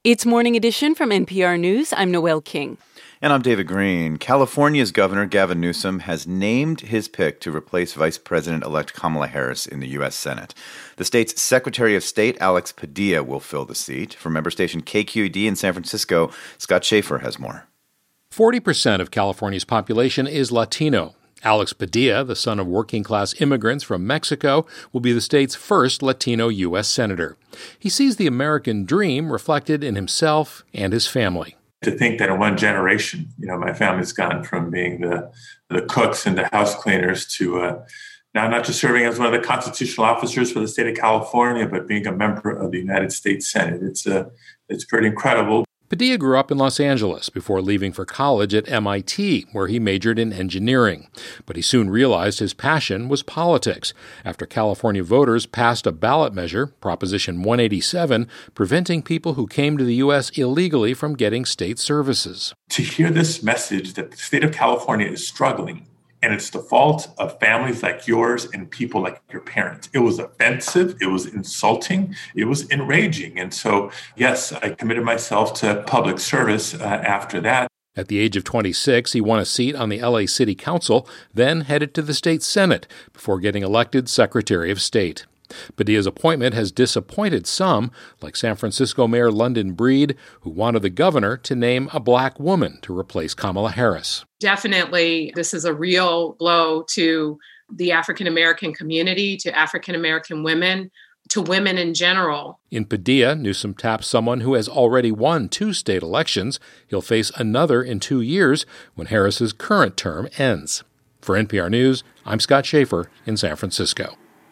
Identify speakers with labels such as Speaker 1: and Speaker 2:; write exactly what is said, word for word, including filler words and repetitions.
Speaker 1: It's Morning Edition from N P R News. I'm Noelle King.
Speaker 2: And I'm David Green. California's Governor Gavin Newsom has named his pick to replace Vice President-elect Kamala Harris in the U S Senate. The state's Secretary of State, Alex Padilla, will fill the seat. From member station K Q E D in San Francisco, Scott Schaefer has more.
Speaker 3: forty percent of California's population is Latino. Alex Padilla, the son of working-class immigrants from Mexico, will be the state's first Latino U S senator. He sees the American dream reflected in himself and his family.
Speaker 4: To think that in one generation, you know, my family's gone from being the, the cooks and the house cleaners to uh, now not just serving as one of the constitutional officers for the state of California, but being a member of the United States Senate. It's uh, it's pretty incredible.
Speaker 3: Padilla grew up in Los Angeles before leaving for college at M I T, where he majored in engineering. But he soon realized his passion was politics after California voters passed a ballot measure, Proposition one eighty-seven, preventing people who came to the U S illegally from getting state services.
Speaker 4: To hear this message that the state of California is struggling, and it's the fault of families like yours and people like your parents. It was offensive. It was insulting. It was enraging. And so, yes, I committed myself to public service uh, after that.
Speaker 3: At the age of twenty-six, he won a seat on the L A City Council, then headed to the state Senate before getting elected Secretary of State. Padilla's appointment has disappointed some, like San Francisco Mayor London Breed, who wanted the governor to name a black woman to replace Kamala Harris.
Speaker 5: Definitely, this is a real blow to the African-American community, to African-American women, to women in general.
Speaker 3: In Padilla, Newsom taps someone who has already won two state elections. He'll face another in two years when Harris's current term ends. For N P R News, I'm Scott Schaefer in San Francisco.